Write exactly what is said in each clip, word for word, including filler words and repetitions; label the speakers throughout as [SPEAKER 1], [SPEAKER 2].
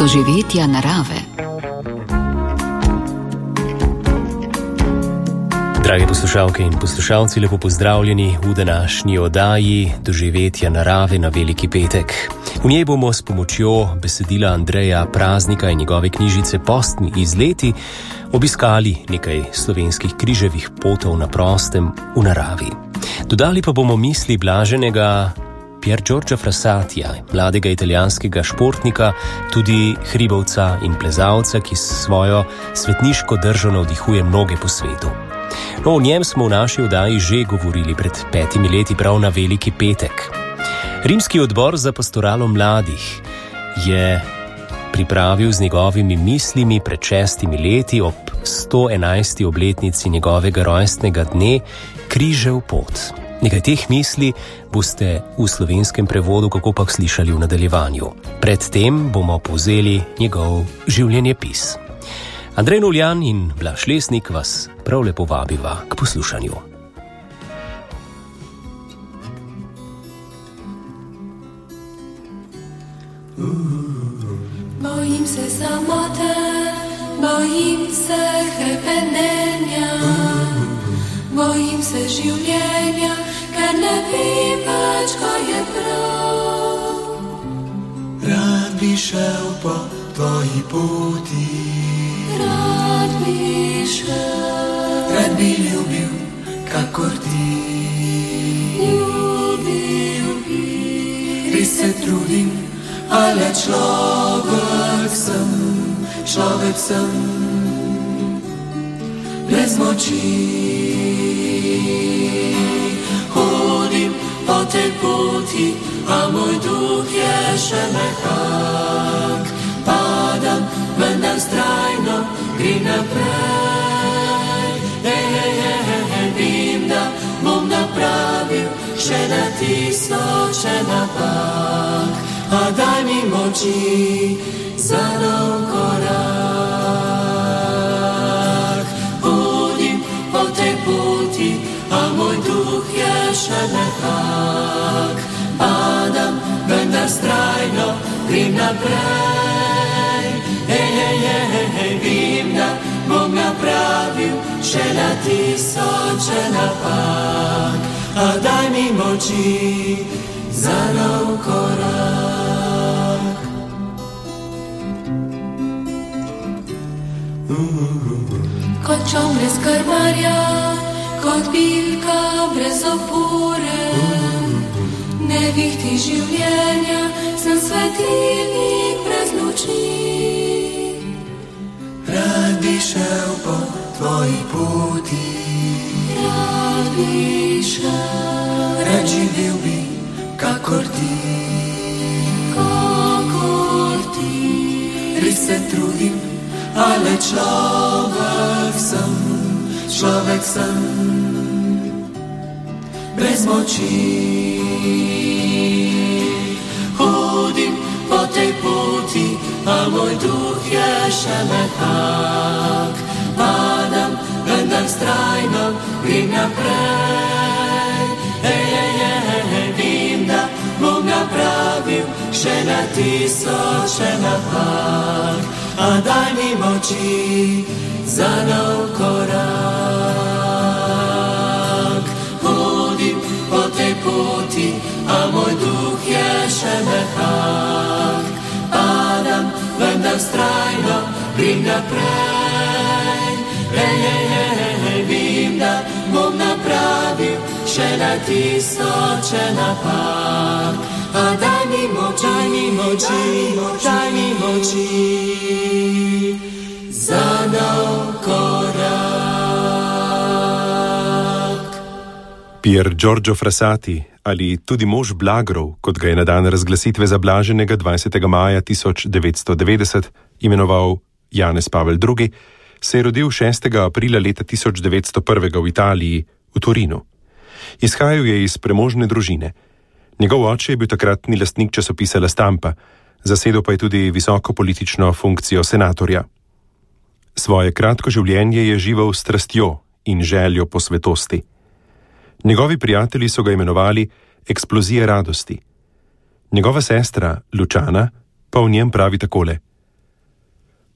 [SPEAKER 1] doživetja narave.
[SPEAKER 2] Drage poslušalke in poslušalci, lepo pozdravljeni v današnji oddaji Doživetja narave na Veliki petek. V njej bomo s pomočjo besedila Andreja Praznika in njegove knjižice Postni izleti obiskali nekaj slovenskih križevih potov na prostem v naravi. Dodali pa bomo misli blaženega Pier Giorgia Frassatija, mladega italijanskega športnika, tudi hribovca in plezalca, ki s svojo svetniško držo navdihuje mnoge po svetu. No, o njem smo v naši oddaji že govorili pred petimi leti prav na Veliki petek. Rimski odbor za pastoralo mladih je pripravil z njegovimi mislimi pred šestimi leti ob sto enajsti obletnici njegovega rojstnega dne Križev pot. Nekaj teh misli boste v slovenskem prevodu kakopak slišali v nadaljevanju. Predtem bomo povzeli njegov življenjepis. Andrej Nuljan in Blaž Lesnik vas prav lepo vabiva k poslušanju.
[SPEAKER 3] Bojim se samote, bojim se hrepenenja, bojim se življenja, ker ne vem več, kaj je prav.
[SPEAKER 4] Rad bi šel po tvoji poti,
[SPEAKER 3] rad bi šel,
[SPEAKER 4] rad bi ljubil, kakor ti.
[SPEAKER 3] Ljubil bi,
[SPEAKER 4] res se trudim, ale človek sem, človek sem, brez moči. Hodim po tej poti, a moj duh je še mehak. Padam, vendar vztrajno grem naprej. Hej, hej, hej, hej, hej, vem, da bom napravil še na tisoče napak. A daj mi moči za nov korak. Hodim po tej poti, a moj duh je še mehak. Padam, vendar vztrajno grem naprej. Hej, hej, hej, hej, hej, vem, da bom napravil še na tisoče napak. A daj mi moči za nov korak.
[SPEAKER 3] Kot čovn brez krmarja, kot bilka brez opore, ne vihti življenja, sem svetilnik brez luči.
[SPEAKER 4] Rad bi šel po tvoji poti,
[SPEAKER 3] Rad bi šel,
[SPEAKER 4] rad živel bi, kakor ti.
[SPEAKER 3] kakor ti.
[SPEAKER 4] Res se trudim, ale človek sem, človek sem, brez moči. Hodim po tej poti, a moj duh je še mehak. Padam, vendar vztrajno grem naprej. Hej, hej, hej, hej, hej, vem, da bom napravil še na tisoče napak. A daj mi moči za nov korak. Hodim po tej poti, a moj duh je še mehak. Padam, vendar vztrajno grem naprej. Hej, hej, hej, hej, hej, vem, da bom napravil še na tisoče napak. A daj mi moči, daj mi moči, daj mi moči za nov korak.
[SPEAKER 5] Pier Giorgio Frassati, ali tudi mož Blagrov, kot ga je na dan razglasitve zablaženega dvajsetega maja tisoč devetsto devetdeset imenoval Janez Pavel drugi, se je rodil šestega aprila leta tisoč devetsto prvega v Italiji, v Torinu. Izhajal je iz premožne družine. Njegov oče je bil takratni lastnik časopisa La Stampa, zasedel pa je tudi visoko politično funkcijo senatorja. Svoje kratko življenje je živel s strastjo in željo po svetosti. Njegovi prijatelji so ga imenovali eksplozija radosti. Njegova sestra, Lučana, pa v njem pravi takole: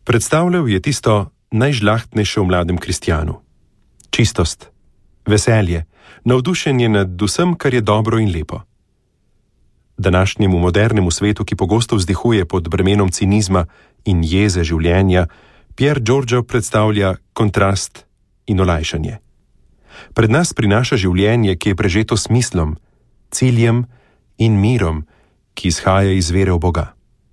[SPEAKER 5] Predstavljal je tisto najžlahtnejše v mladem kristjanu. Čistost, veselje, navdušenje nad vsem, kar je dobro in lepo. Današnjemu modernemu svetu, ki pogosto vzdihuje pod bremenom cinizma in jeze življenja, Pier Giorgio predstavlja kontrast in olajšanje. Pred nas prinaša življenje, ki je prežeto smislom, ciljem in mirom, ki izhaja iz vere v Boga.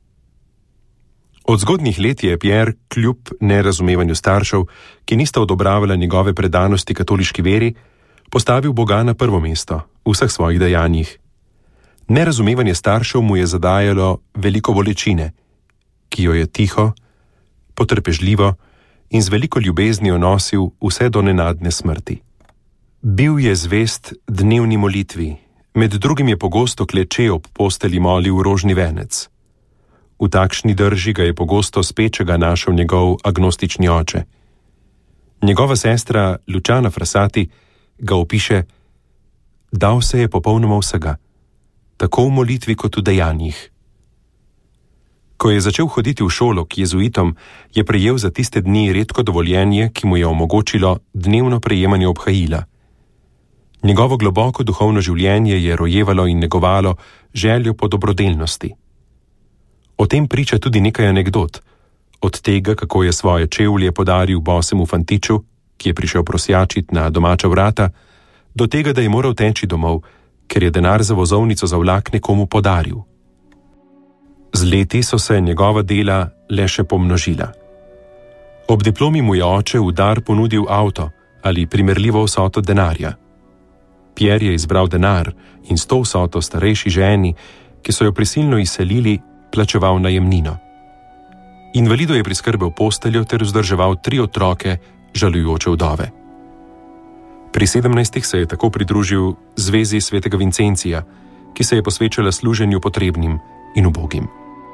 [SPEAKER 5] Od zgodnjih let je Pier, kljub nerazumevanju staršev, ki nista odobravala njegove predanosti katoliški veri, postavil Boga na prvo mesto v vseh svojih dejanjih. Nerazumevanje staršev mu je zadajalo veliko bolečine, ki jo je tiho, potrpežljivo in z veliko ljubeznijo nosil vse do nenadne smrti. Bil je zvest dnevni molitvi, med drugim je pogosto kleče ob posteli molil rožni venec. V takšni drži ga je pogosto spečega našel njegov agnostični oče. Njegova sestra Luciana Frassati ga opiše: dal se je popolnoma vsega, tako v molitvi kot v dejanjih. Ko je začel hoditi v šolo k jezuitom, je prejel za tiste dni redko dovoljenje, ki mu je omogočilo dnevno prejemanje obhajila. Njegovo globoko duhovno življenje je rojevalo in negovalo željo po dobrodelnosti. O tem priča tudi nekaj anekdot, od tega, kako je svoje čevlje podaril bosemu fantiču, ki je prišel prosjačit na domača vrata, do tega, da je moral teči domov, ker je denar za vozovnico za vlak nekomu podaril. Z leti so se njegova dela le še pomnožila. Ob diplomi mu je oče v dar ponudil avto ali primerljivo vsoto denarja. Pier je izbral denar in s to vsoto starejši ženi, ki so jo prisilno izselili, plačeval najemnino. Invalidu je priskrbel posteljo ter vzdrževal tri otroke žalujoče vdove. Pri sedemnajstih se je tako pridružil zvezi svetega Vincencija, ki se je posvečala služenju potrebnim in ubogim.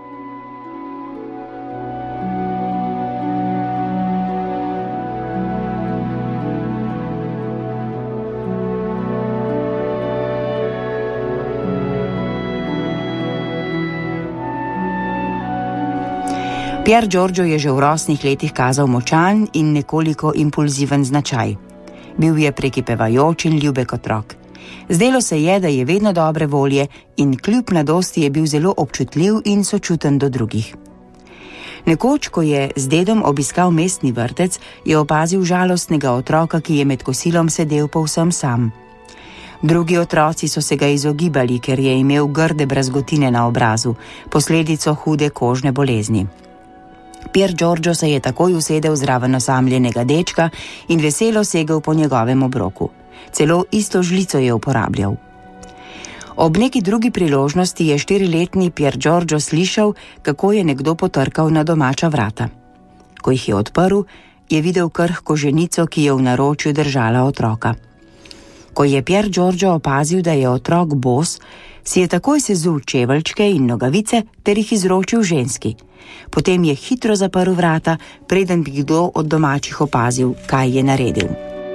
[SPEAKER 1] Pier Giorgio je že v rosnih letih kazal močan in nekoliko impulziven značaj. Bil je prekipevajoč in ljubek otrok. Zdelo se je, da je vedno dobre volje in kljub mladosti je bil zelo občutljiv in sočuten do drugih. Nekoč, ko je z dedom obiskal mestni vrtec, je opazil žalostnega otroka, ki je med kosilom sedel povsem sam. Drugi otroci so se ga izogibali, ker je imel grde brazgotine na obrazu, posledico hude kožne bolezni. Pier Giorgio se je takoj usedel zraven osamljenega dečka in veselo segel po njegovem obroku. Celo isto žlico je uporabljal. Ob neki drugi priložnosti je štiriletni Pier Giorgio slišal, kako je nekdo potrkal na domača vrata. Ko jih je odprl, je videl krhko ženico, ki je v naročju držala otroka. Ko je Pier Giorgio opazil, da je otrok bos, si je takoj sezul čeveljčke in nogavice ter jih izročil ženski. Potem je hitro zaprl vrata, preden bi kdo od domačih opazil, kaj je naredil.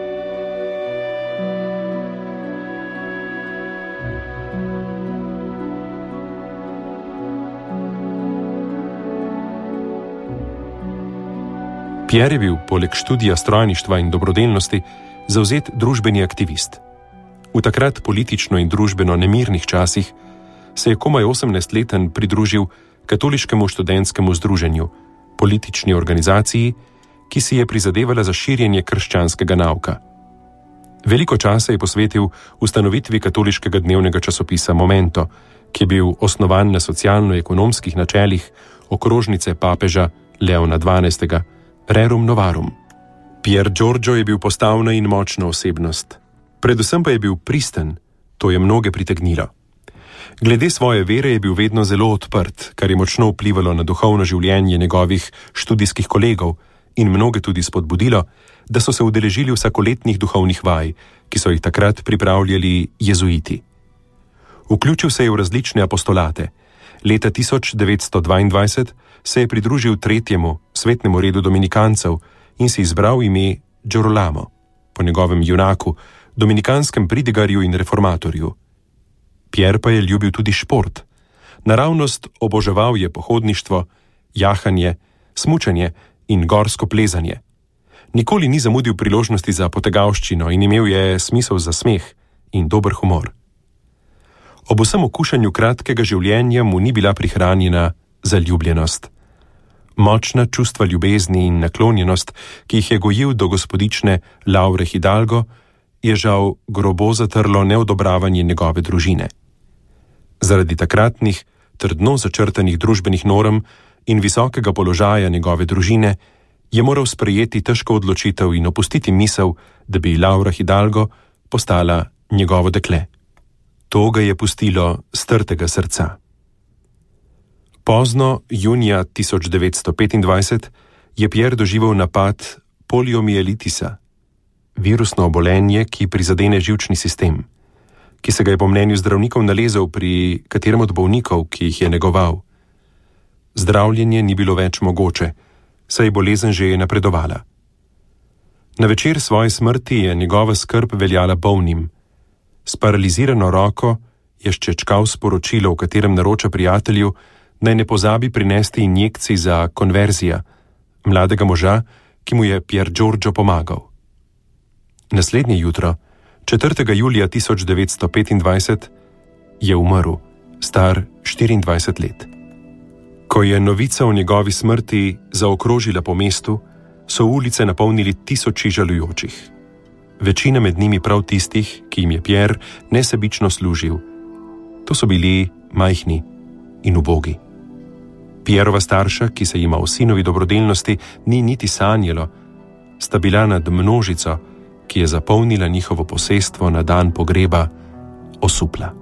[SPEAKER 5] Pier je bil poleg študija strojništva in dobrodelnosti zavzet družbeni aktivist. V takrat politično in družbeno nemirnih časih se je komaj osemnajstleten pridružil katoliškemu študentskemu združenju, politični organizaciji, ki si je prizadevala za širjenje krščanskega nauka. Veliko časa je posvetil ustanovitvi katoliškega dnevnega časopisa Momento, ki je bil osnovan na socialno-ekonomskih načelih okrožnice papeža Leona dvanajstega, Rerum Novarum. Pier Giorgio je bil postavna in močna osebnost. Predvsem pa je bil pristen, to je mnoge pritegnilo. Glede svoje vere je bil vedno zelo odprt, kar je močno vplivalo na duhovno življenje njegovih študijskih kolegov in mnoge tudi spodbudilo, da so se udeležili vsakoletnih duhovnih vaj, ki so jih takrat pripravljali jezuiti. Vključil se je v različne apostolate. Leta tisoč devetsto dvaindvajset se je pridružil tretjemu svetnemu redu dominikancev in si izbral ime Girolamo, po njegovem junaku, dominikanskem pridigarju in reformatorju. Pier pa je ljubil tudi šport. Naravnost oboževal je pohodništvo, jahanje, smučanje in gorsko plezanje. Nikoli ni zamudil priložnosti za potegavščino in imel je smisel za smeh in dober humor. Ob vsem okušanju kratkega življenja mu ni bila prihranjena zaljubljenost. Močna čustva ljubezni in naklonjenost, ki jih je gojil do gospodične Laure Hidalgo, je žal grobo zatrlo neodobravanje njegove družine. Zaradi takratnih, trdno začrtanih družbenih norm in visokega položaja njegove družine je moral sprejeti težko odločitev in opustiti misel, da bi Laura Hidalgo postala njegovo dekle. To ga je pustilo strtega srca. Pozno junija tisoč devetsto petindvajset je Pierre doživel napad poliomielitisa, virusno obolenje, ki prizadene živčni sistem, ki se ga je po mnenju zdravnikov nalezal pri katerem od bolnikov, ki jih je negoval. Zdravljenje ni bilo več mogoče, saj je bolezen že napredovala. Na večer svoje smrti je njegova skrb veljala bolnim. S paralizirano roko je ščečkal sporočilo, v katerem naroča prijatelju, naj ne pozabi prinesti injekcij za konverzija, mladega moža, ki mu je Pier Giorgio pomagal. Naslednje jutro, četrtega julija tisoč devetsto petindvajset, je umrl, star štiriindvajset let. Ko je novica o njegovi smrti zaokrožila po mestu, so ulice napolnili tisoči žalujočih. Večina med njimi prav tistih, ki jim je Pierre nesebično služil. To so bili majhni in ubogi. Pierrova starša, ki se jima o sinovi dobrodelnosti ni niti sanjalo, sta bila nad množico, ki je zapolnila njihovo posestvo na dan pogreba, osupla.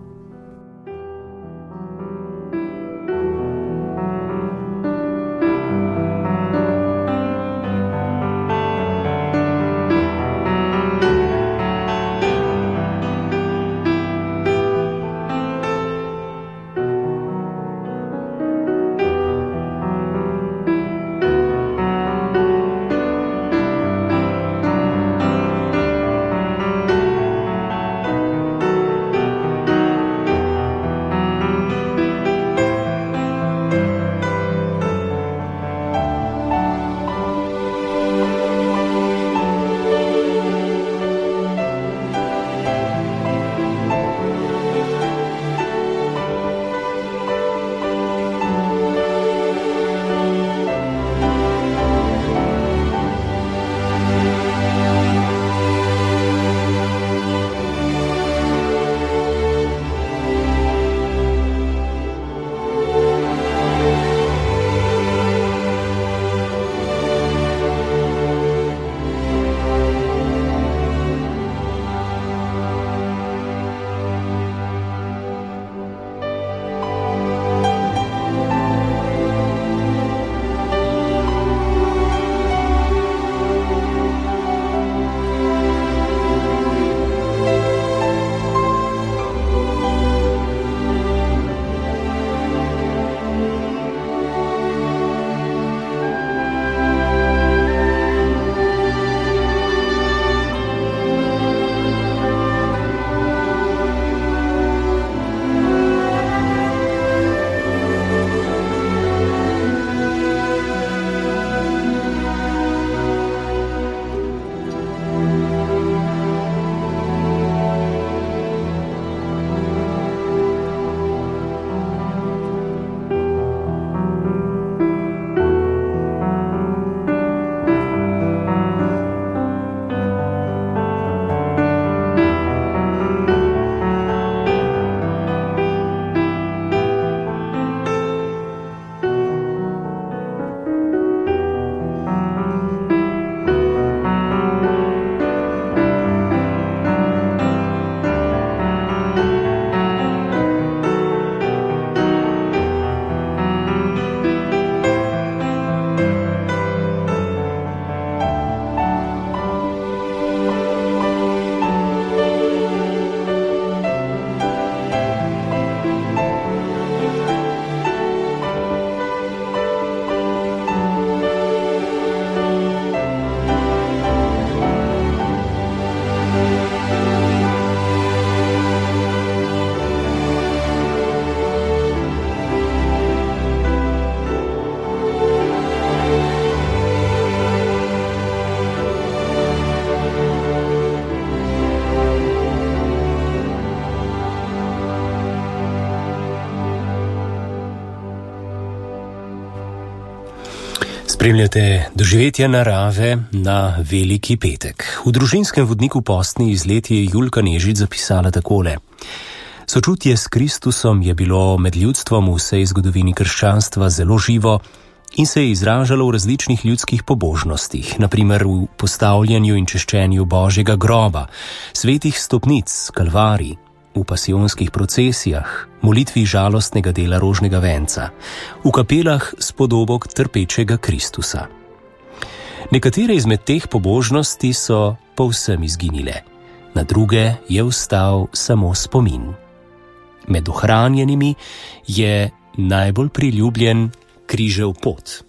[SPEAKER 2] Spremljate doživetja narave na Veliki petek. V družinskem vodniku postni izlet je Julka Nežič zapisala takole. Sočutje s Kristusom je bilo med ljudstvom v vsej zgodovini krščanstva zelo živo in se je izražalo v različnih ljudskih pobožnostih, na primer v postavljanju in češčenju Božjega groba, svetih stopnic, kalvarij, v pasijonskih procesijah, molitvi žalostnega dela rožnega venca, v kapelah s podobo trpečega Kristusa. Nekatere izmed teh pobožnosti so povsem izginile, na druge je ostal samo spomin. Med ohranjenimi je najbolj priljubljen križev pot.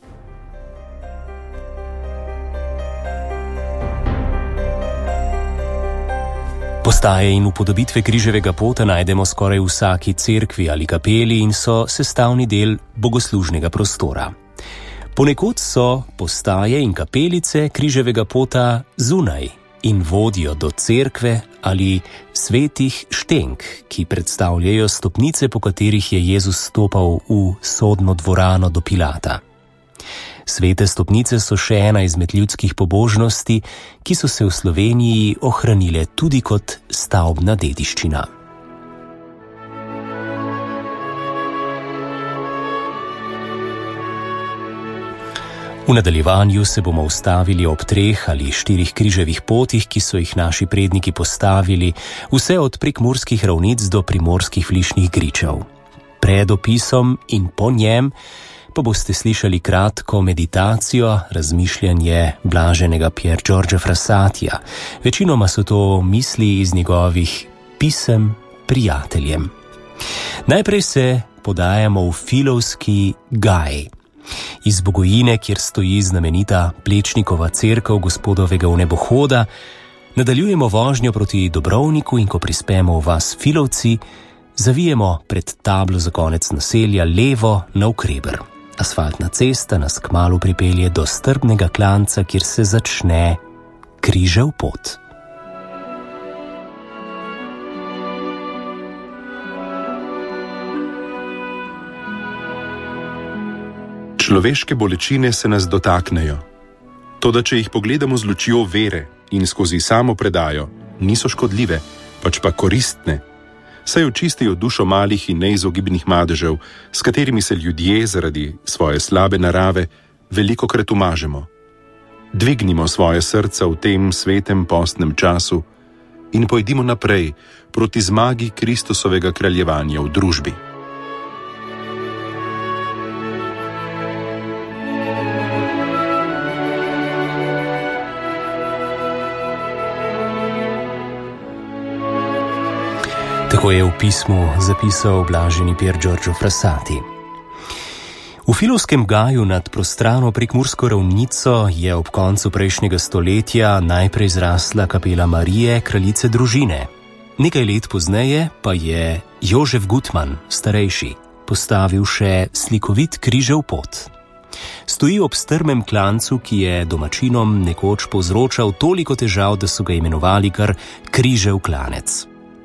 [SPEAKER 2] Postaje in upodobitve križevega pota najdemo skoraj v vsaki cerkvi ali kapeli in so sestavni del bogoslužnega prostora. Ponekod so postaje in kapelice križevega pota zunaj in vodijo do cerkve ali svetih štenk, ki predstavljajo stopnice, po katerih je Jezus stopal v sodno dvorano do Pilata. Svete stopnice so še ena izmed ljudskih pobožnosti, ki so se v Sloveniji ohranile tudi kot stavbna dediščina. V nadaljevanju se bomo ustavili ob treh ali štirih križevih potih, ki so jih naši predniki postavili, vse od prekmurskih ravnic do primorskih flišnih gričev. Pred opisom in po njem pa boste slišali kratko meditacijo, razmišljanje blaženega Pier Giorgia Frassatija. Večinoma so to misli iz njegovih pisem prijateljem. Najprej se podajamo v Filovski gaj. Iz Bogojine, kjer stoji znamenita Plečnikova cerkev Gospodovega vnebohoda, nadaljujemo vožnjo proti Dobrovniku in ko prispemo v vas Filovci, zavijemo pred tablo za konec naselja levo navkreber. Asfaltna cesta nas kmalu pripelje do strpnega klanca, kjer se začne križev pot.
[SPEAKER 5] Človeške bolečine se nas dotaknejo. Toda če jih pogledamo z lučjo vere in skozi samo predajo, niso škodljive, pač pa koristne. Saj očistijo dušo malih in neizogibnih madežev, s katerimi se ljudje zaradi svoje slabe narave velikokrat umažemo. Dvignimo svoje srca v tem svetem postnem času in pojdimo naprej proti zmagi Kristusovega kraljevanja v družbi.
[SPEAKER 2] Tako je v pismu zapisal blaženi Pier Giorgio Frassati. V Filovskem gaju nad prostrano prekmursko ravnico je ob koncu prejšnjega stoletja najprej zrasla kapela Marije, kraljice družine. Nekaj let pozneje pa je Jožef Gutman, starejši, postavil še slikovit križev pot. Stoji ob strmem klancu, ki je domačinom nekoč povzročal toliko težav, da so ga imenovali kar križev klanec.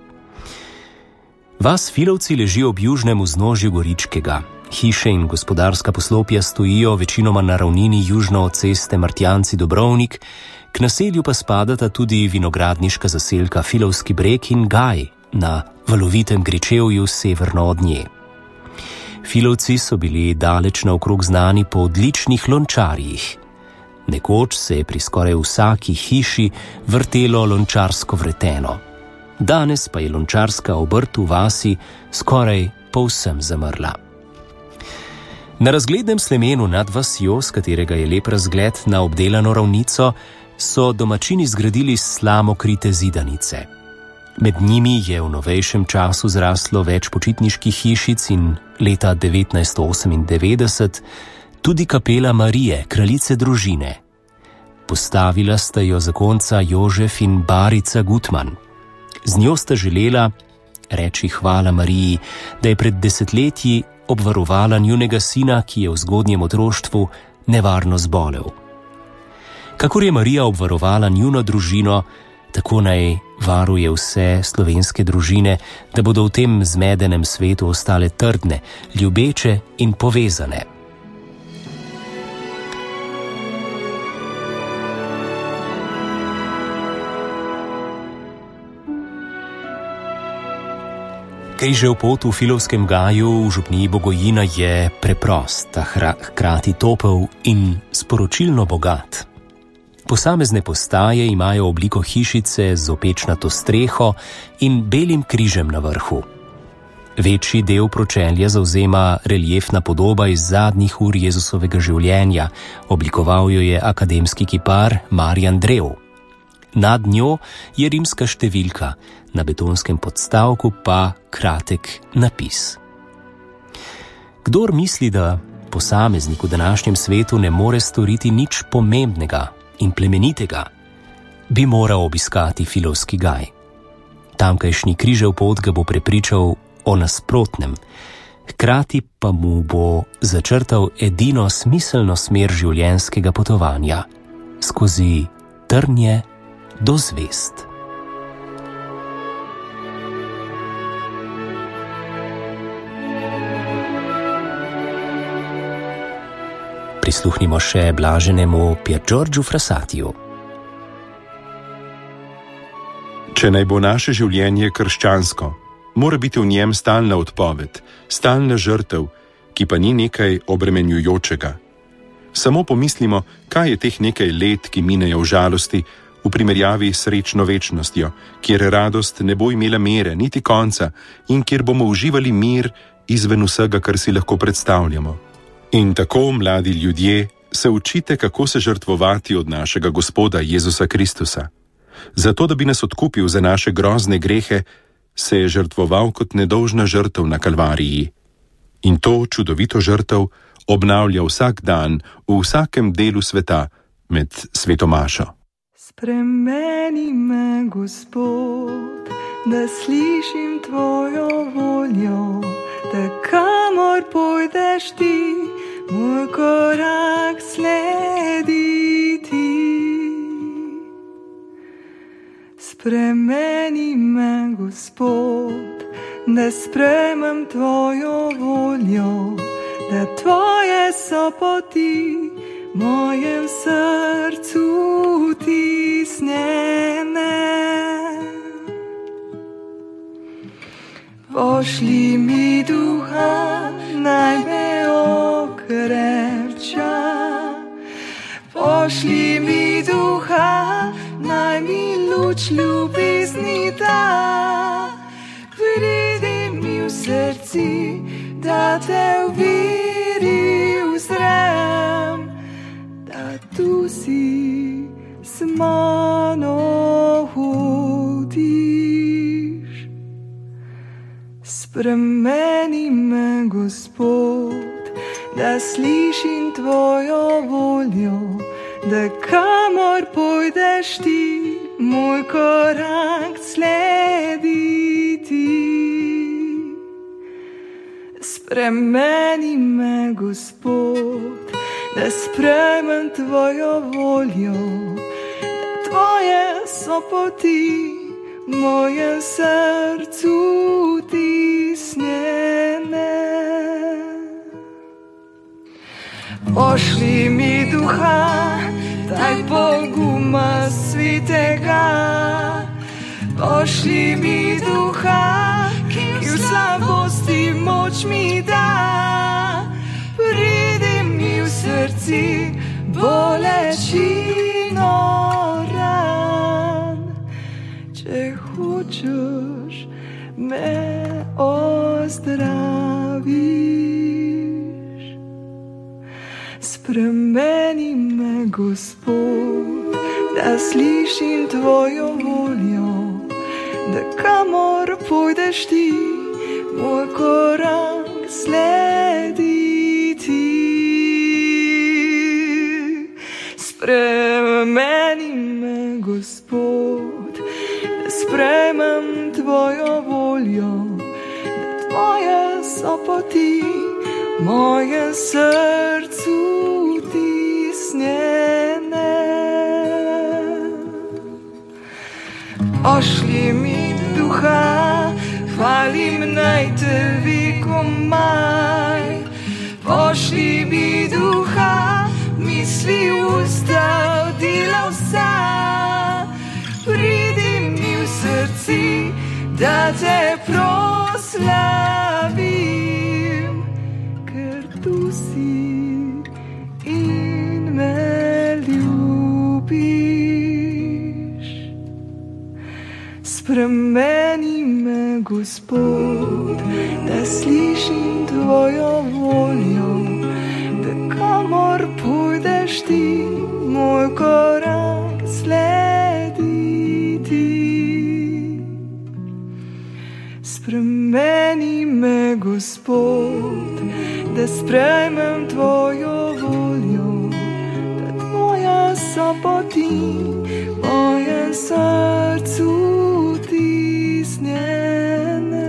[SPEAKER 2] Vas Filovci leži ob južnem vznožju Goričkega. Hiše in gospodarska poslopja stojijo večinoma na ravnini južno od ceste Martjanci-Dobrovnik, k naselju pa spadata tudi vinogradniška zaselka Filovski breg in gaj na valovitem gričevju severno od nje. Filovci so bili daleč naokrog znani po odličnih lončarjih. Nekoč se je pri skoraj vsaki hiši vrtelo lončarsko vreteno. Danes pa je lončarska obrt v vasi skoraj povsem zamrla. Na razglednem slemenu nad vasjo, s katerega je lep razgled na obdelano ravnico, so domačini zgradili slamokrite zidanice. Med njimi je v novejšem času zraslo več počitniških hišic in leta devetnajststo osemindevetdeset tudi kapela Marije, kraljice družine. Postavila sta jo zakonca Jožef in Barica Gutman. Z njo sta želela reči hvala Mariji, da je pred desetletji obvarovala njunega sina, ki je v zgodnjem otroštvu nevarno zbolel. Kakor je Marija obvarovala njuno družino, tako naj varuje vse slovenske družine, da bodo v tem zmedenem svetu ostale trdne, ljubeče in povezane. Križev pot v Filovskem gaju v župniji Bogojina je preprost, a hkrati topel in sporočilno bogat. Posamezne postaje imajo obliko hišice z opečnato streho in belim križem na vrhu. Večji del pročelja zavzema reliefna podoba iz zadnjih ur Jezusovega življenja, oblikoval jo je akademski kipar Marjan Drev. Nad njo je rimska številka, na betonskem podstavku pa kratek napis. Kdor misli, da posameznik v današnjem svetu ne more storiti nič pomembnega in plemenitega, bi moral obiskati Filovski gaj. Tamkajšnji križev pot ga bo prepričal o nasprotnem, hkrati pa mu bo začrtal edino smiselno smer življenjskega potovanja, skozi trnje do zvezd. Prisluhnimo še blaženemu Pier Giorgiu Frassatiju.
[SPEAKER 5] Če naj bo naše življenje krščansko, mora biti v njem stalna odpoved, stalna žrtev, ki pa ni nekaj obremenjujočega. Samo pomislimo, kaj je teh nekaj let, ki minejo v žalosti, v primerjavi s srečno večnostjo, kjer radost ne bo imela mere niti konca in kjer bomo uživali mir izven vsega, kar si lahko predstavljamo. In tako, mladi ljudje, se učite, kako se žrtvovati od našega Gospoda Jezusa Kristusa. Zato, da bi nas odkupil za naše grozne grehe, se je žrtvoval kot nedolžna žrtev na Kalvariji. In to čudovito žrtev obnavlja vsak dan v vsakem delu sveta med sveto mašo.
[SPEAKER 6] Spremeni me, Gospod, da slišim tvojo voljo, da kamor pojdeš ti, moj korak sledi ti. Spremeni me, Gospod, da sprejmem tvojo voljo, da tvoje so poti mojem srcu tisnjene. Pošli mi duha, naj me okrepča. Pošli mi duha, naj mi luč ljubezni da. Pridi mi v srci, da te v veri uzrem, da tu si s mano hodiš. Spremeni me, Gospod, da slišim tvojo voljo, da kamor pojdeš ti, moj korak sledi ti. Spremeni me, Gospod, da sprejmem tvojo voljo, da tvoje so poti mojem srcu tisnjene. Pošli mi duha, daj poguma svetega. Pošli mi duha, ki v slabosti moč mi da. Pridi mi v srci bolečino ran, če hočeš me ozdraviš. Spremeni me, Gospod, da slišim tvojo voljo, da kamor pojdeš ti, moj korak sledi ti. Spremeni me, Gospod, da sprejmem tvojo voljo, da tvoje so poti mojem srcu tisnjene. Pošli mi duha, hvalim naj te vekomaj. Pošli mi duha, misli usta, dela vsa. Pridi mi v srci, da te proslavim. spremeni me, Gospod, da slišim tvojo voljo, da kamor půjdeš ti, moj korak sledi ti. Spremeni me, Gospod, da sprejmem tvojo voljo, da tvoja so poti mojem srcu tisnjene.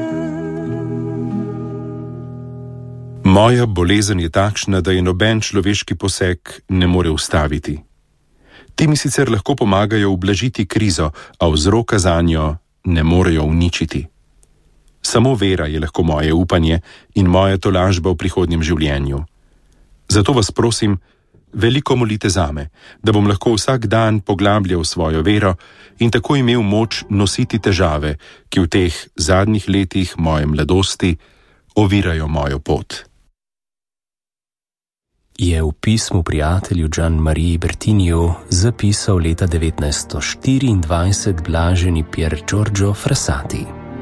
[SPEAKER 5] Moja bolezen je takšna, da je noben človeški poseg ne more ustaviti. Ti mi sicer lahko pomagajo ublažiti krizo, a vzroka zanjo ne morejo uničiti. Samo vera je lahko moje upanje in moja tolažba v prihodnjem življenju. Zato vas prosim, veliko molite zame, da bom lahko vsak dan poglabljal svojo vero in tako imel moč nositi težave, ki v teh zadnjih letih moje mladosti ovirajo mojo pot.
[SPEAKER 2] Je v pismu prijatelju Gian-Marie Bertiniju zapisal leta devetnajststo štiriindvajset blaženi Pier Giorgio Frassati.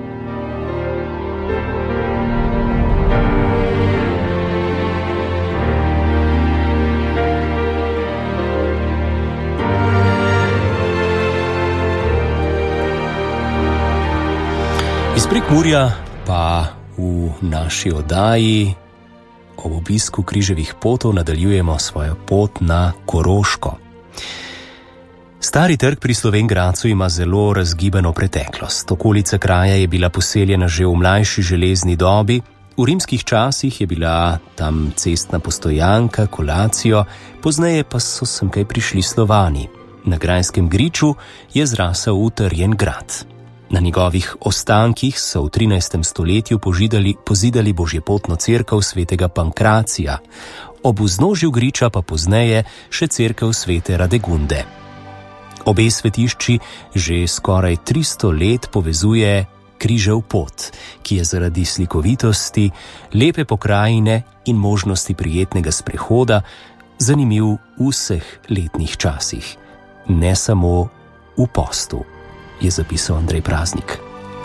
[SPEAKER 2] Iz Prekmurja pa v naši oddaji ob obisku križevih potov nadaljujemo svojo pot na Koroško. Stari trg pri Slovenj Gradcu ima zelo razgibano preteklost. Okolica kraja je bila poseljena že v mlajši železni dobi, v rimskih časih je bila tam cestna postojanka, kolacijo, pozneje pa so sem kaj prišli Slovani. Na grajskem griču je zrasel utrjen grad. Na njegovih ostankih so v trinajstem stoletju požidali, pozidali božjepotno cerkev svetega Pankracija, ob vznožju griča pa pozneje še cerkev svete Radegunde. Obe svetišči že skoraj tristo let povezuje križev pot, ki je zaradi slikovitosti, lepe pokrajine in možnosti prijetnega sprehoda zanimiv v vseh letnih časih, ne samo v postu, je zapisal Andrej Praznik.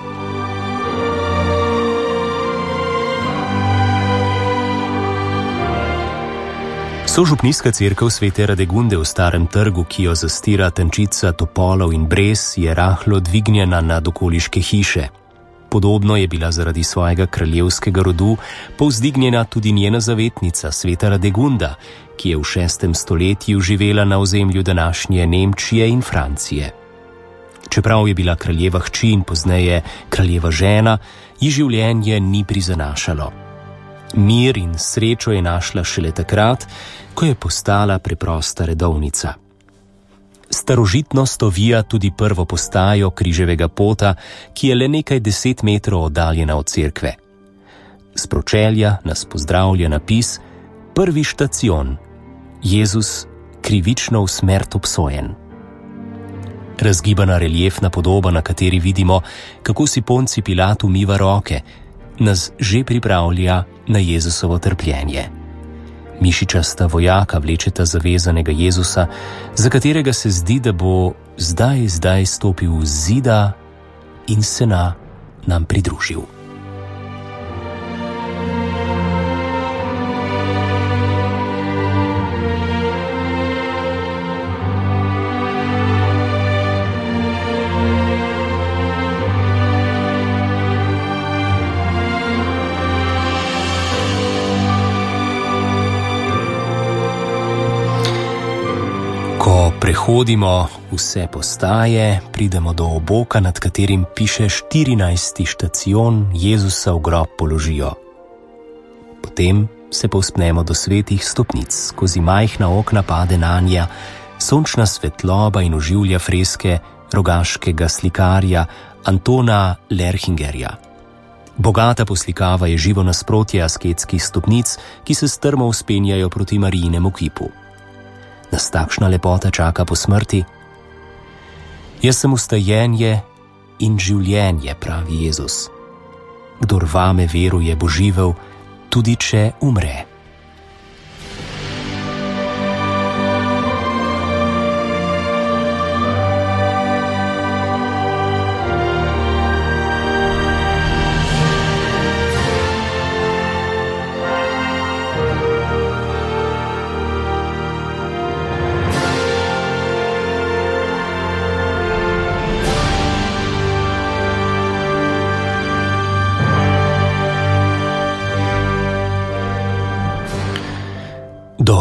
[SPEAKER 2] Sožupnijska cerkev svete Radegunde v starem trgu, ki jo zastira tančica topolov in brez, je rahlo dvignjena nad okoliške hiše. Podobno je bila zaradi svojega kraljevskega rodu povzdignjena tudi njena zavetnica, sveta Radegunda, ki je v šestem stoletju živela na ozemlju današnje Nemčije in Francije. Čeprav je bila kraljeva hči in pozneje kraljeva žena, ji življenje ni prizanašalo. Mir in srečo je našla šele takrat, ko je postala preprosta redovnica. Starožitnost ovija tudi prvo postajo križevega pota, ki je le nekaj deset metrov oddaljena od cerkve. S pročelja nas pozdravlja napis Prvi štacion, Jezus krivično v smrt obsojen. Razgibana reliefna podoba, na kateri vidimo, kako si Ponci Pilat umiva roke, nas že pripravlja na Jezusovo trpljenje. Mišičasta vojaka vlečeta zavezanega Jezusa, za katerega se zdi, da bo zdaj, zdaj stopil z zida in se na nam pridružil. Prehodimo vse postaje, pridemo do oboka, nad katerim piše štirinajsti štacion, Jezusa v grob položijo. Potem se povzpnemo do svetih stopnic, skozi majhna okna pade nanja sončna svetloba in oživlja freske rogaškega slikarja Antona Lerchingerja. Bogata poslikava je živo nasprotje asketskih stopnic, ki se strmo vzpenjajo proti Marijinemu kipu. Nas takšna lepota čaka po smrti? Jaz sem vstajenje in življenje, pravi Jezus. Kdor vame veruje, bo živel, tudi če umre.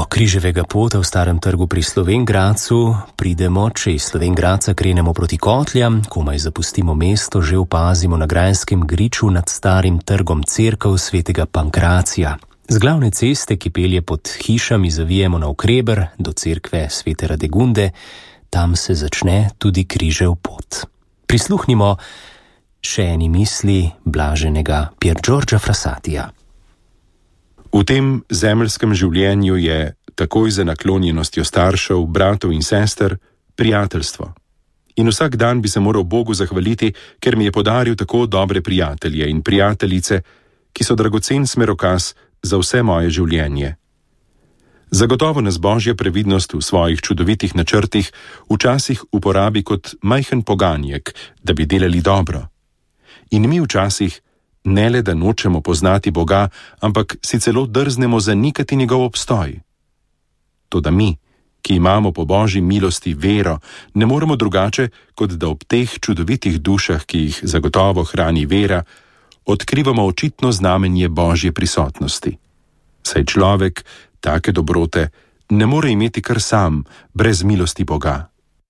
[SPEAKER 2] križevega pota v Starem trgu pri Slovenj Gradcu pridemo, če iz Slovenj Gradca krenemo proti Kotljam, komaj zapustimo mesto, že opazimo na grajskem griču nad Starim trgom cerkev svetega Pankracija. Z glavne ceste, ki pelje pod hišami, zavijemo navkreber do cerkve svete Radegunde, tam se začne tudi križev pot. Prisluhnimo še eni misli blaženega Pier Giorgia Frassatija.
[SPEAKER 5] V tem zemeljskem življenju je, takoj za naklonjenostjo staršev, bratov in sester, prijateljstvo. In vsak dan bi se moral Bogu zahvaliti, ker mi je podaril tako dobre prijatelje in prijateljice, ki so dragocen smerokaz za vse moje življenje. Zagotovo nas Božja previdnost v svojih čudovitih načrtih včasih uporabi kot majhen poganjek, da bi delali dobro. In mi včasih ne le, da nočemo poznati Boga, ampak si celo drznemo zanikati njegov obstoj. Toda mi, ki imamo po Božji milosti vero, ne moremo drugače, kot da ob teh čudovitih dušah, ki jih zagotovo hrani vera, odkrivamo očitno znamenje Božje prisotnosti. Saj človek take dobrote ne more imeti kar sam, brez milosti Boga.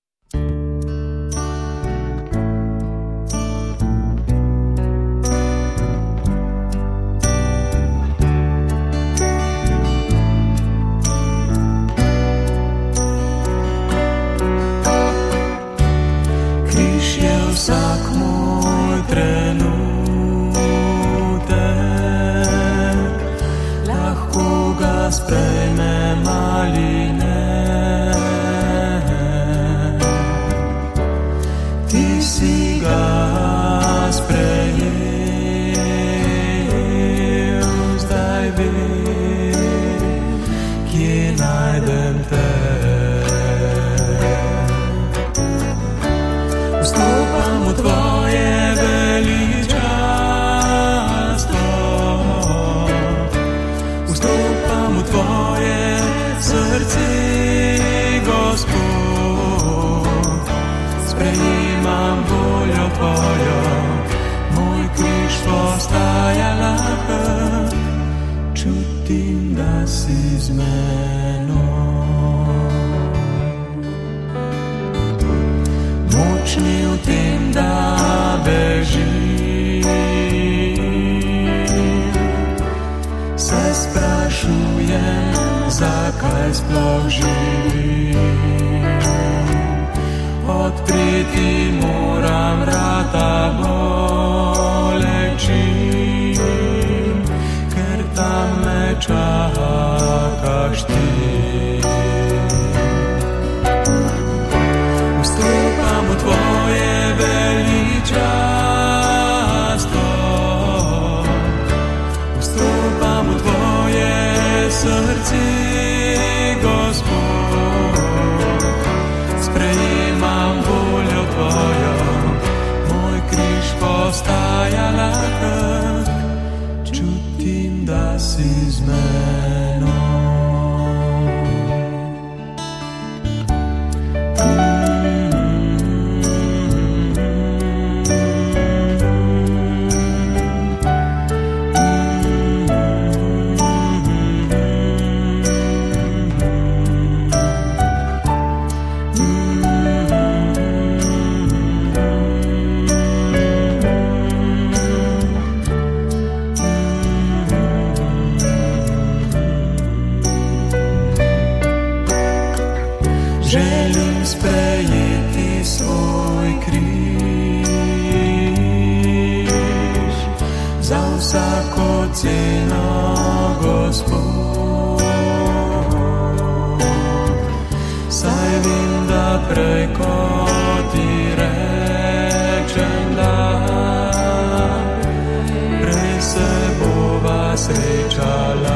[SPEAKER 4] Vsak moj trenutek, lahko ga sprejmem ali ne. Ti si ga sprejel, zdaj vem, kje najdem te. Vstopam v tvoje veličastvo, vstopam v tvoje srce, Gospod. Sprejemam voljo tvojo, moj križ postaja lahek, čutim, da si z menoj. Močni v tem, da bežim, se sprašujem, zakaj sploh živim. Odpreti moram vrata bolečin, ker tam me čakaš ti. Vstopam v tvoje veličastvo, vstopam v tvoje srce, Gospod. Sprejemam voljo tvojo, moj križ postaja lahek, čutim, da si z menoj. Želim sprejeti svoj križ, za vsako ceno, Gospod. Saj vem, da prej kot ti rečem da, prej se bova srečala.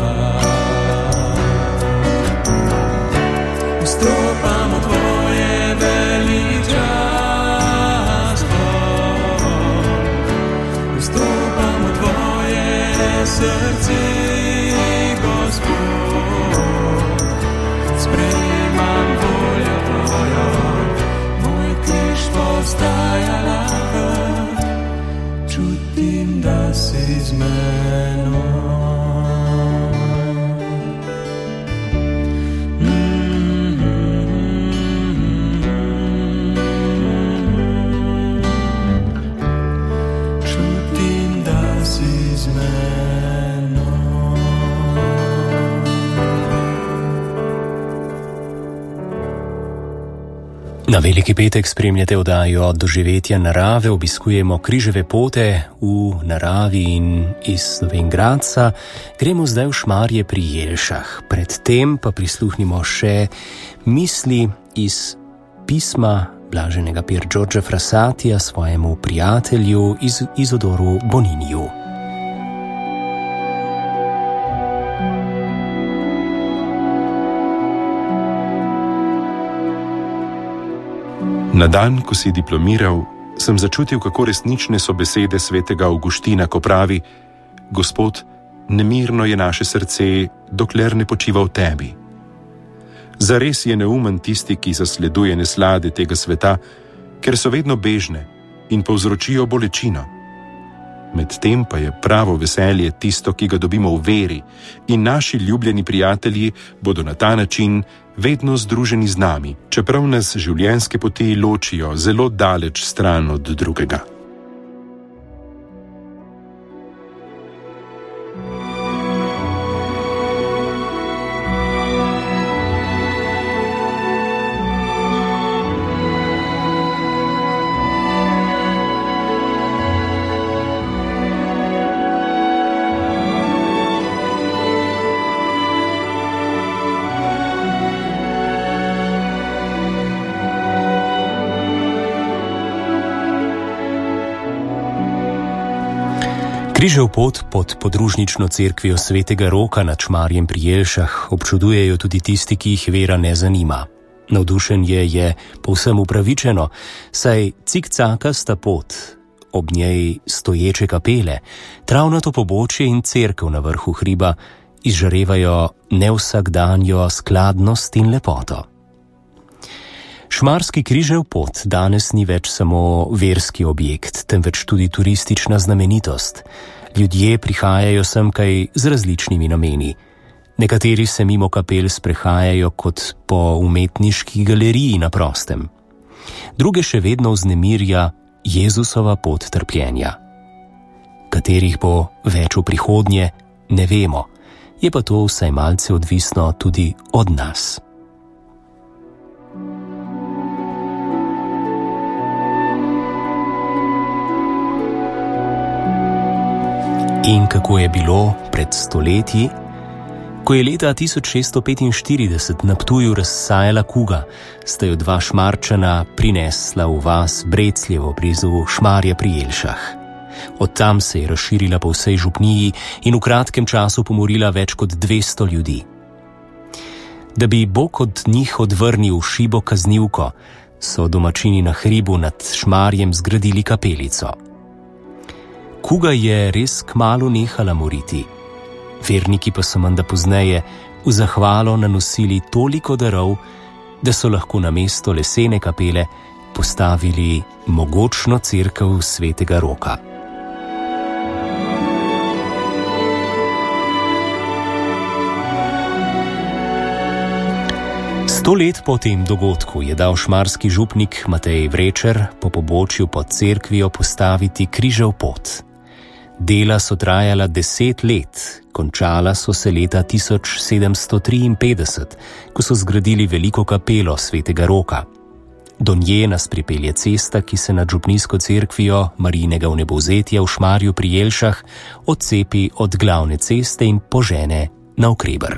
[SPEAKER 4] Vstopam v tvoje veličastvo, vstopam v tvoje srce, Gospod. Sprejemam voljo tvojo,
[SPEAKER 2] Na Veliki petek spremljate oddajo Doživetja narave, obiskujemo križeve pote v naravi in iz Slovenj Gradca. Gremo zdaj v Šmarje pri Jelšah. Predtem pa prisluhnimo še misli iz pisma blaženega Pier Giorgia Frassatija svojemu prijatelju iz Izodoru Boniniju.
[SPEAKER 5] Na dan, ko si diplomiral, sem začutil, kako resnične so besede svetega Avguština, ko pravi: Gospod, nemirno je naše srce, dokler ne počiva v tebi. Zares je neumen tisti, ki zasleduje neslade tega sveta, ker so vedno bežne in povzročijo bolečino. Medtem pa je pravo veselje tisto, ki ga dobimo v veri, in naši ljubljeni prijatelji bodo na ta način vedno združeni z nami, čeprav nas življenjske poti ločijo zelo daleč stran od drugega.
[SPEAKER 2] Križev pot pod podružnično cerkvijo svetega Roka nad Šmarjem pri Jelšah občudujejo tudi tisti, ki jih vera ne zanima. Navdušenje je povsem upravičeno, saj cikcakasta pot, ob njej stoječe kapele, travnato pobočje in cerkev na vrhu hriba izžarevajo nevsakdanjo skladnost in lepoto. Šmarski križev pot danes ni več samo verski objekt, temveč tudi turistična znamenitost. Ljudje prihajajo semkaj z različnimi nameni. Nekateri se mimo kapel sprehajajo kot po umetniški galeriji na prostem. Druge še vedno vznemirja Jezusova pot trpljenja. Katerih bo več v prihodnje, ne vemo, je pa to vsaj malce odvisno tudi od nas. In kako je bilo pred stoletji, ko je leta tisoč šeststo petinštirideset na Ptuju razsajala kuga, sta jo dva Šmarčana prinesla v vas Brecljevo blizu Šmarja pri Jelšah. Od tam se je razširila po vsej župniji in v kratkem času pomorila več kot dvesto ljudi. Da bi Bog od njih odvrnil šibo kaznivko, so domačini na hribu nad Šmarjem zgradili kapelico. Kuga je res kmalu nehala moriti. Verniki pa so menda pozneje v zahvalo nanosili toliko darov, da so lahko na mesto lesene kapele postavili mogočno cerkev svetega Roka. Sto let po tem dogodku je dal šmarski župnik Matej Vrečer po pobočju pod cerkvijo postaviti križev pot. Dela so trajala deset let, končala so se leta tisoč sedemsto triinpetdeset, ko so zgradili veliko kapelo svetega Roka. Do nje nas pripelje cesta, ki se nad župnijsko cerkvijo Marijinega vnebovzetja v Šmarju pri Jelšah odcepi od glavne ceste in požene navkreber.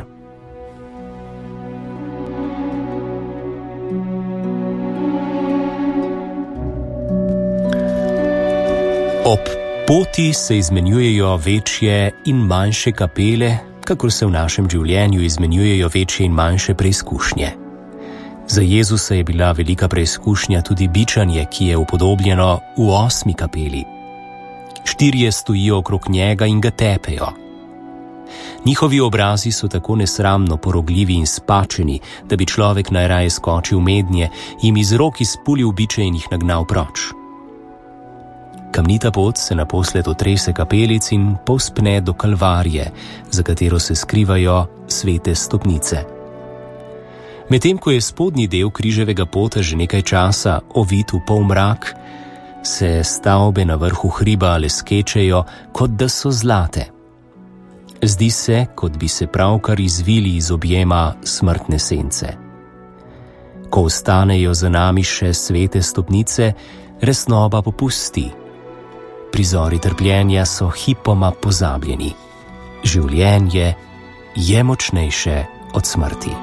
[SPEAKER 2] Ob poti se izmenjujejo večje in manjše kapele, kakor se v našem življenju izmenjujejo večje in manjše preizkušnje. Za Jezusa je bila velika preizkušnja tudi bičanje, ki je upodobljeno v osmi kapeli. Štirje stojijo okrog njega in ga tepejo. Njihovi obrazi so tako nesramno porogljivi in spačeni, da bi človek najraje skočil mednje, jim iz rok izpulil biče in jih nagnal proč. Kamnita pot se naposled otrese kapelic in povzpne do Kalvarije, za katero se skrivajo svete stopnice. Medtem ko je spodnji del križevega pota že nekaj časa ovit v polmrak, se stavbe na vrhu hriba leskečejo, kot da so zlate. Zdi se, kot bi se pravkar izvili iz objema smrtne sence. Ko ostanejo za nami še svete stopnice, resnoba popusti. Prizori trpljenja so hipoma pozabljeni. Življenje je močnejše od smrti.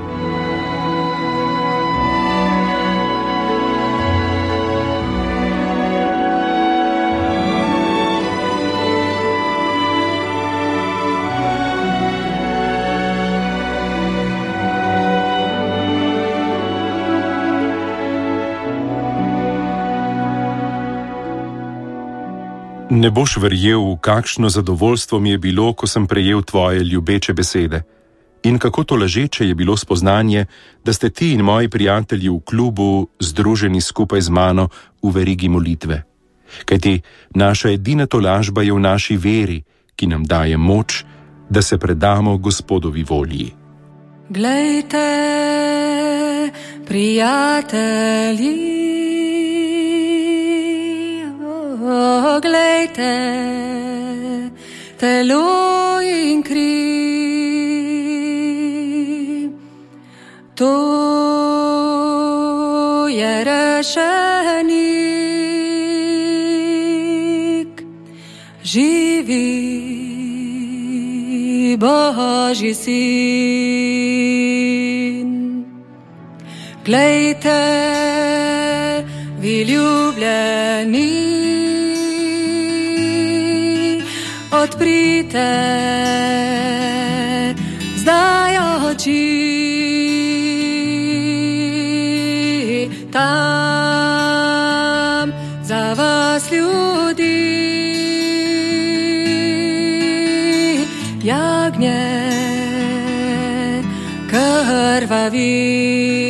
[SPEAKER 5] Ne boš verjel, v kakšno zadovoljstvo mi je bilo, ko sem prejel tvoje ljubeče besede. In kako to lažeče je bilo spoznanje, da ste ti in moji prijatelji v klubu združeni skupaj z mano v verigi molitve. Kajti naša edina tolažba je v naši veri, ki nam daje moč, da se predamo Gospodovi volji.
[SPEAKER 3] Glejte, prijatelji, oh, glejte, telo in kri, to je rešenik, živi Božji sin. Glejte, vi ljubljeni, odprite zdaj oči, tam za vas ljudi jagnje krvavi.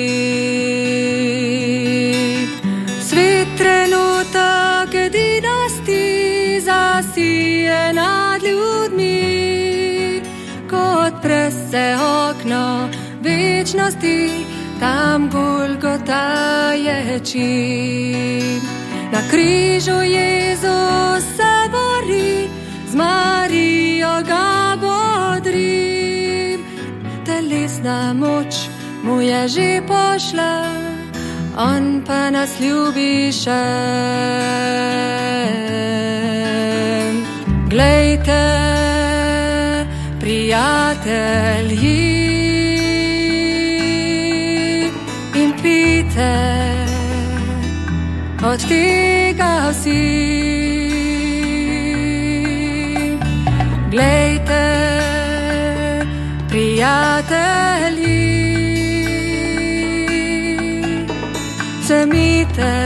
[SPEAKER 3] Svet trenutek edinosti zasije nad ljudmi, kot prese okno večnosti, tam Golgota je čin. Na križu Jezus se bori, z Marijo ga bodri. Telesna moč mu je že pošla, on pa nas ljubi še. Glejte, prijatelji, in pite od tega vsi. Glejte, prijatelji, vzemite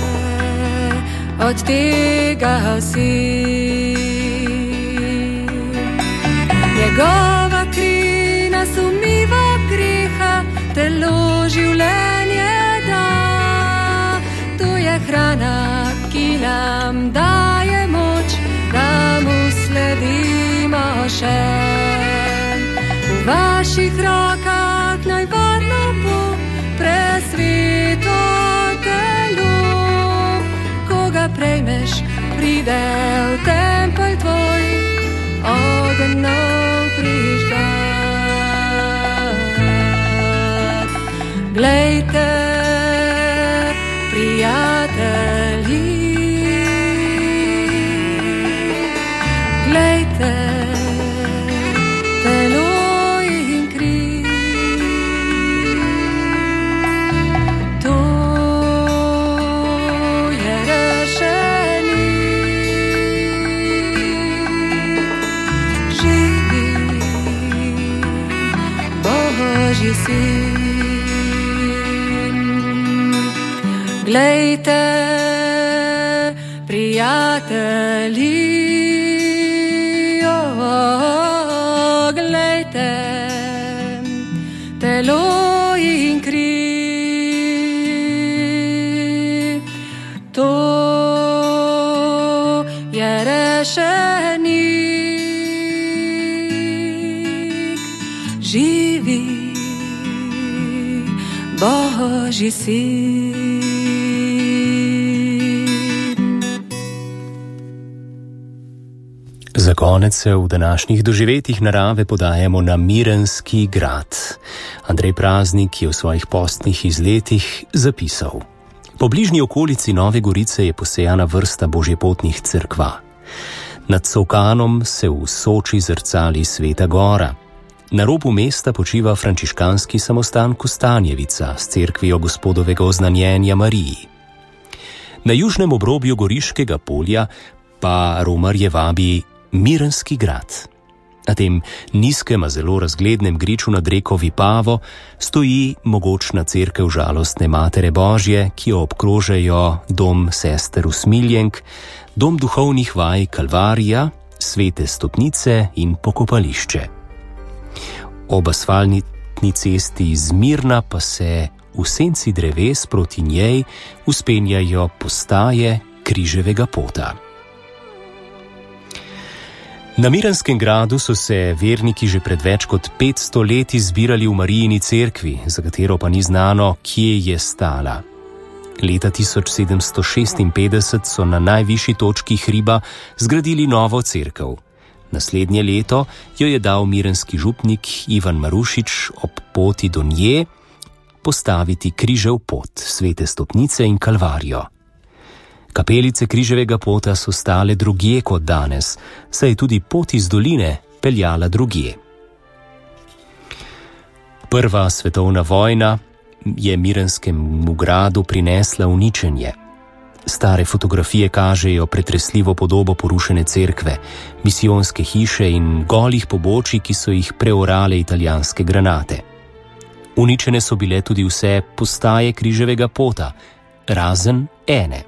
[SPEAKER 3] od tega vsi. Njegova kri nas umiva greha, telo življenje da. To je hrana, ki nam daje moč, da mu sledimo še. V vaših rokah naj varno bo presveto telo. Ko ga prejmeš, pride v tempelj tvoj, ogenj nov prižgat. Glejte, prijatelji, glejte, telo in kri, to je rešenik, živi Božji sin. Glejte, prijatelji, oh, glejte, telo in kri, to je rešenik, živi Božji sin.
[SPEAKER 2] Za konec se v današnjih doživetjih narave podajamo na Mirenski grad. Andrej Praznik je v svojih postnih izletih zapisal: po bližnji okolici Nove Gorice je posejana vrsta božjepotnih cerkva. Nad Solkanom se v Soči zrcali Sveta Gora. Na robu mesta počiva frančiškanski samostan Kostanjevica s cerkvijo Gospodovega oznanjenja Mariji. Na južnem obrobju Goriškega polja pa romarje vabi Mirenski grad. Na tem nizkem, a zelo razglednem griču nad reko Vipavo stoji mogočna cerkev Žalostne Matere Božje, ki jo obkrožajo dom sester Usmiljenk, dom duhovnih vaj Kalvarija, Svete Stopnice in pokopališče. Ob asfaltni cesti iz Mirna pa se v senci dreves proti njej vzpenjajo postaje križevega pota. Na Mirenskem gradu so se verniki že pred več kot petsto leti zbirali v Marijini cerkvi, za katero pa ni znano, kje je stala. Leta tisoč sedemsto šestinpetdeset so na najvišji točki hriba zgradili novo cerkev. Naslednje leto jo je dal mirenski župnik Ivan Marušič ob poti do nje postaviti križev pot, Svete Stopnice in Kalvarijo. Kapelice križevega pota so stale drugje kot danes, saj je tudi pot iz doline peljala drugje. Prva svetovna vojna je Mirenskemu gradu prinesla uničenje. Stare fotografije kažejo pretresljivo podobo porušene cerkve, misijonske hiše in golih pobočij, ki so jih preorale italijanske granate. Uničene so bile tudi vse postaje križevega pota, razen ene.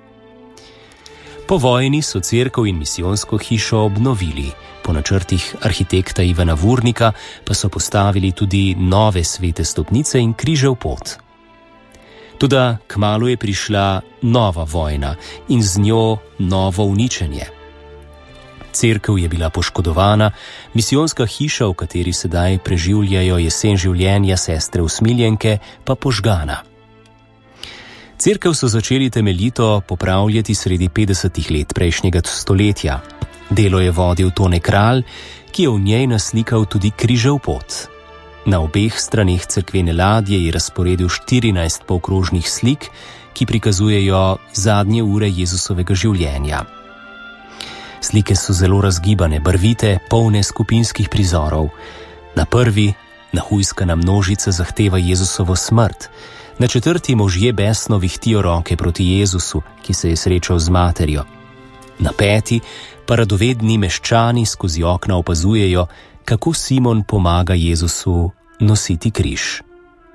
[SPEAKER 2] Po vojni so cerkev in misijonsko hišo obnovili, po načrtih arhitekta Ivana Vurnika pa so postavili tudi nove Svete Stopnice in križev pot. Toda kmalu je prišla nova vojna in z njo novo uničenje. Cerkev je bila poškodovana, misijonska hiša, v kateri sedaj preživljajo jesen življenja sestre Usmiljenke, pa požgana. Cerkev so začeli temeljito popravljati sredi petdesetih let prejšnjega stoletja. Delo je vodil Tone Kralj, ki je v njej naslikal tudi križev pot. Na obeh straneh cerkvene ladje je razporedil štirinajst polkrožnih slik, ki prikazujejo zadnje ure Jezusovega življenja. Slike so zelo razgibane, barvite, polne skupinskih prizorov. Na prvi nahujskana množica zahteva Jezusovo smrt, na četrti možje besno vihtijo roke proti Jezusu, ki se je srečal z materjo. Na peti pa radovedni meščani skozi okna opazujejo, kako Simon pomaga Jezusu nositi križ.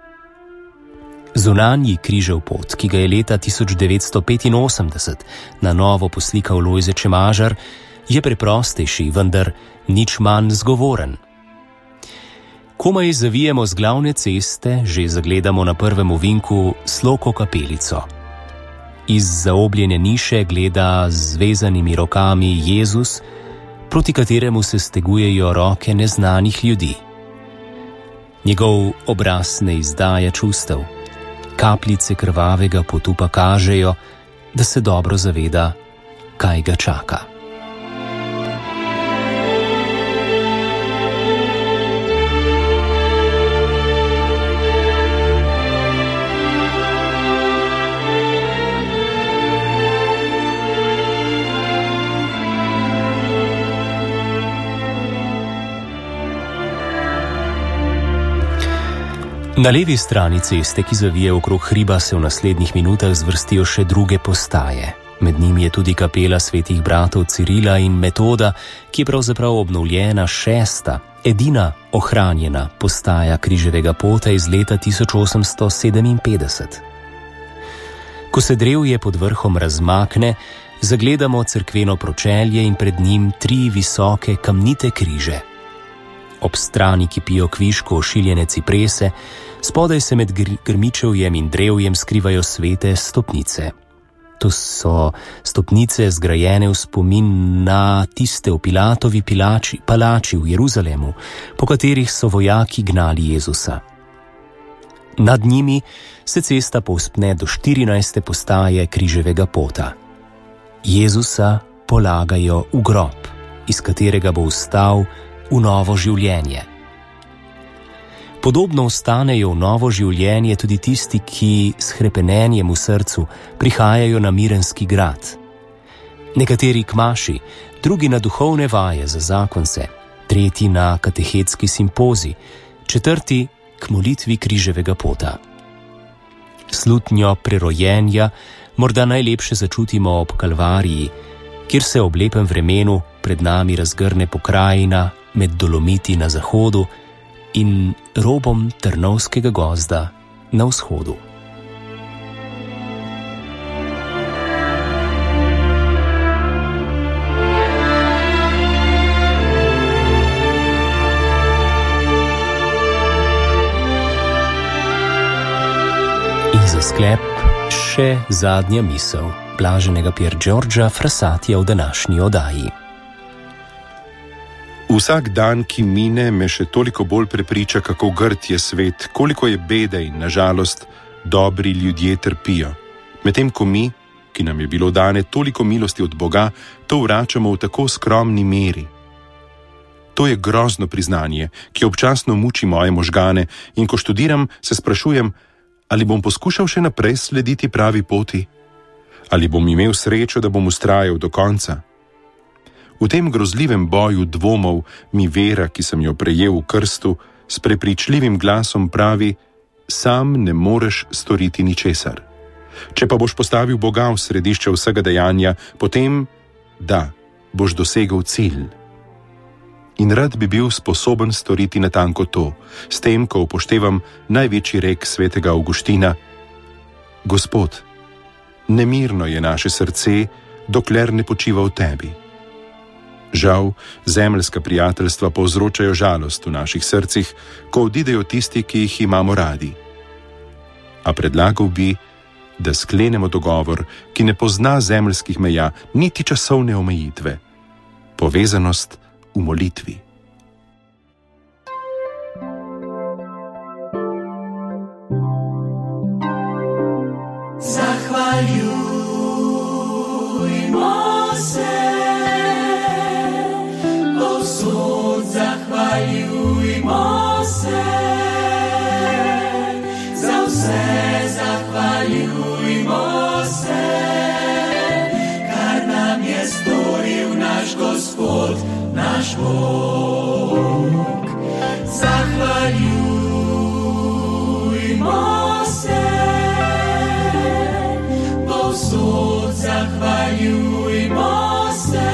[SPEAKER 2] Zunanji križev pot, ki ga je leta tisoč devetsto petinosemdeset na novo poslikal Lojze Čemažar, je preprostejši, vendar nič manj zgovoren. Komaj zavijemo z glavne ceste, že zagledamo na prvem ovinku sloko kapelico. Iz zaobljene niše gleda z vezanimi rokami Jezus, proti kateremu se stegujejo roke neznanih ljudi. Njegov obraz ne izdaja čustev. Kapljice krvavega potu pa kažejo, da se dobro zaveda, kaj ga čaka. Na levi strani ceste, ki zavije okrog hriba, se v naslednjih minutah zvrstijo še druge postaje. Med njimi je tudi kapela svetih bratov Cirila in Metoda, ki je pravzaprav obnovljena šesta, edina ohranjena postaja križevega pota iz leta tisoč osemsto sedeminpetdeset. Ko se drevje pod vrhom razmakne, zagledamo cerkveno pročelje in pred njim tri visoke kamnite križe. Ob strani kipijo kviško ošiljene ciprese, spodaj se med grmičevjem in drevjem skrivajo svete stopnice. To so stopnice zgrajene v spomin na tiste v Pilatovi pilači, palači v Jeruzalemu, po katerih so vojaki gnali Jezusa. Nad njimi se cesta povzpne do štirinajste postaje križevega pota. Jezusa polagajo v grob, iz katerega bo vstal v novo življenje. Podobno vstanejo v novo življenje tudi tisti, ki s hrepenenjem v srcu prihajajo na Mirenski grad. Nekateri k maši, drugi na duhovne vaje za zakonce, tretji na katehetski simpozij, četrti k molitvi križevega pota. Slutnjo prerojenja morda najlepše začutimo ob Kalvariji, kjer se ob lepem vremenu pred nami razgrne pokrajina med Dolomiti na zahodu in robom Trnovskega gozda na vzhodu. In za sklep še zadnja misel blaženega Pier Giorgia Frassatija v današnji oddaji.
[SPEAKER 5] Vsak dan, ki mine, me še toliko bolj prepriča, kako grd je svet, koliko je bede in, nažalost, dobri ljudje trpijo. Medtem ko mi, ki nam je bilo dane toliko milosti od Boga, to vračamo v tako skromni meri. To je grozno priznanje, ki občasno muči moje možgane, in ko študiram, se sprašujem, ali bom poskušal še naprej slediti pravi poti? Ali bom imel srečo, da bom vztrajal do konca? V tem grozljivem boju dvomov mi vera, ki sem jo prejel v krstu, s prepričljivim glasom pravi: sam ne moreš storiti ničesar. Če pa boš postavil Boga v središče vsega dejanja, potem, da, boš dosegel cilj. In rad bi bil sposoben storiti natanko to, s tem, ko upoštevam največji rek svetega Avguština: Gospod, nemirno je naše srce, dokler ne počiva v tebi. Žal, zemeljska prijateljstva povzročajo žalost v naših srcih, ko odidejo tisti, ki jih imamo radi. A predlagal bi, da sklenemo dogovor, ki ne pozna zemeljskih meja, niti časovne omejitve. Povezanost v molitvi.
[SPEAKER 4] Zahvaljujmo se, povsod zahvaljujmo se, za vse zahvaljujmo se, kar nam je storil naš Gospod, naš Bog. Zahvaljujmo se, povsod zahvaljujmo se,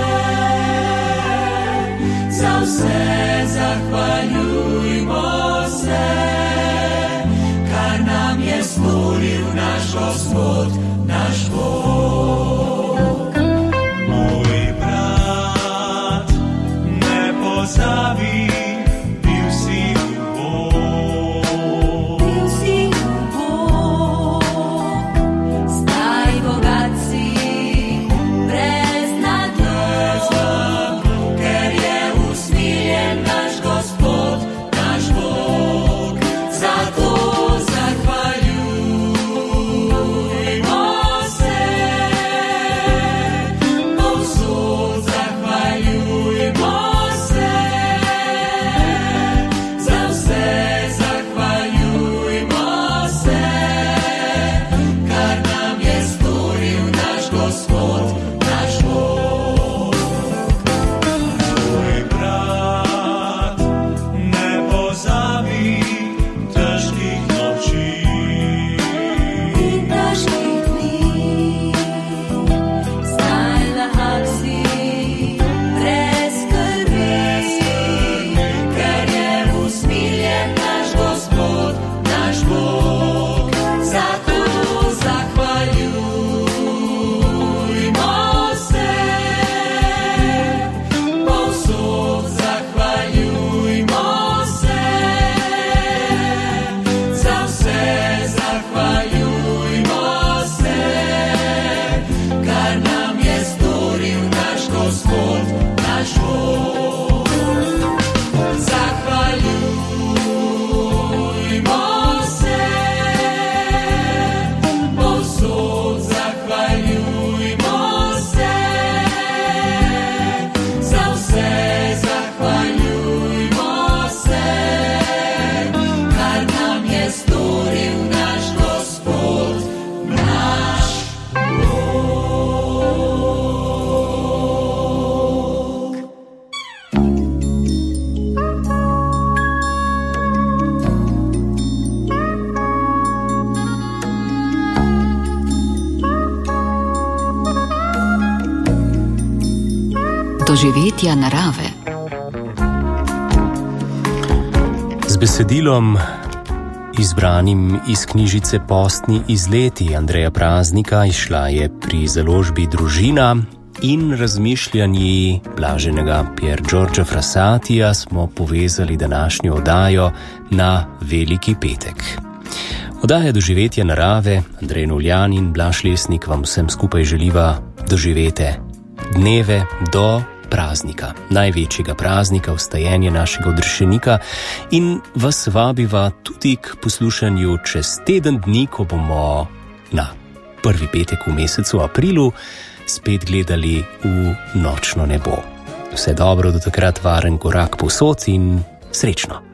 [SPEAKER 4] za vse zahvaljujmo se, kar nam je storil naš Gospod, naš Bog. Moj brat, ne pozabi, bil si ubog. Bil si ubog, zdaj bogat si, brez nadloga, ker je usmiljen naš Gospod, naš Bog. Zato zahvaljujmo se,
[SPEAKER 7] doživetja narave.
[SPEAKER 2] Z besedilom, izbranim iz knjižice Postni izleti Andreja Praznika, izšla je pri založbi Družina, in razmišljanji blaženega Pier Giorgio Frassatija smo povezali današnjo oddajo na Veliki petek. Oddaja Doživetja narave, Andrej Noljan in Blaž Lesnik vam vsem skupaj želiva doživete dneve do praznika, največjega praznika, vstajenja našega odrešenika, in vas vabiva tudi k poslušanju čez teden dni, ko bomo na prvi petek v mesecu aprilu spet gledali v nočno nebo. Vse dobro, do takrat varen korak povsod in srečno!